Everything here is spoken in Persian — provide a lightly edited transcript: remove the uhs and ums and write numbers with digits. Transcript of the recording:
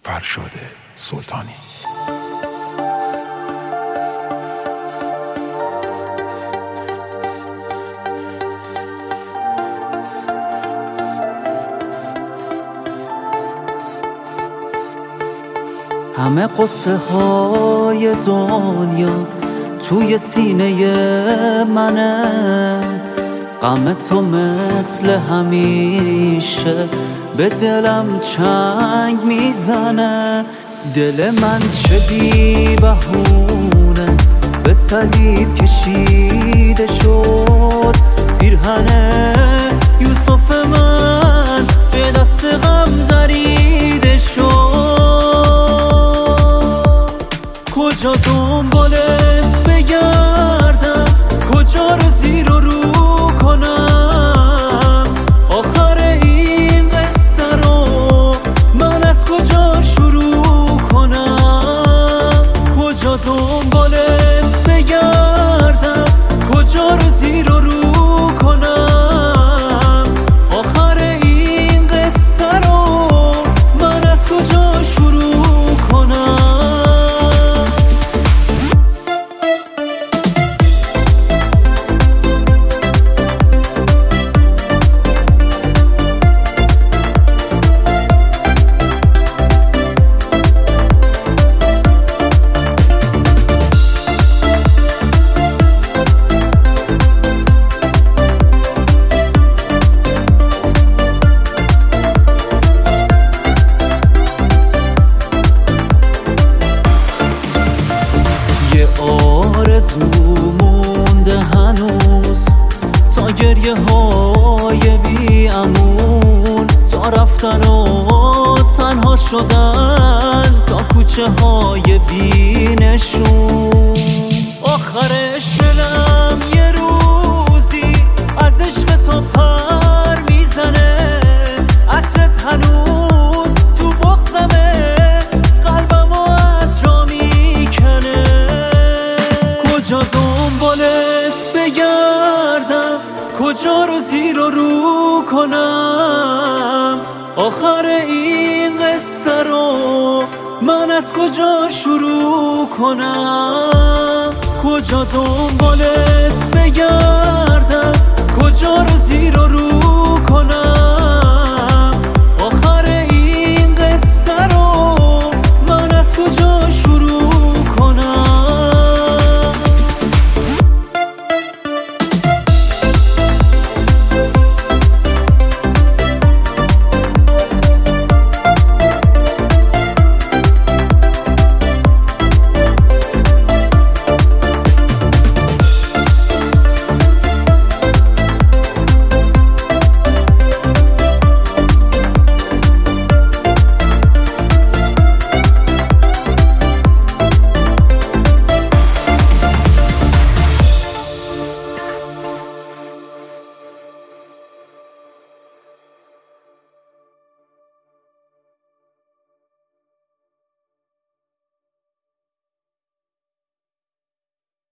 فرشاد سلطانی. همه قصه های دنیا توی سینه منه، غم تو مثل همیشه به دلم چنگ میزنه. دل من چه بی بهونه به صلیب کشیده شد، پیرهن یوسف من به دست غم دریده شد. کجا دنبالت بگردم، کجا رو زیر و رو کنم، آخر این قصه رو من از کجا شروع کنم. کجا دنبالت بگردم، کجا رو زیر و رو کنم، آخر این قصه رو من از کجا شروع کنم. آرزو مونده هنوز تا گریه های بی امون، تا رفتن و تنها شدن، تا کوچه های بی نشون. آخرش دلم یه روزی از عشق تو پر میزنه، عطرت هنوز تو بغضمه، قلبمو از جا میکنه. کجا دنبالت بگردم، کجا رو زیر و رو کنم، آخر این قصه رو من از کجا شروع کنم. کجا دنبالت بگردم، کجا رو زیر و رو کنم،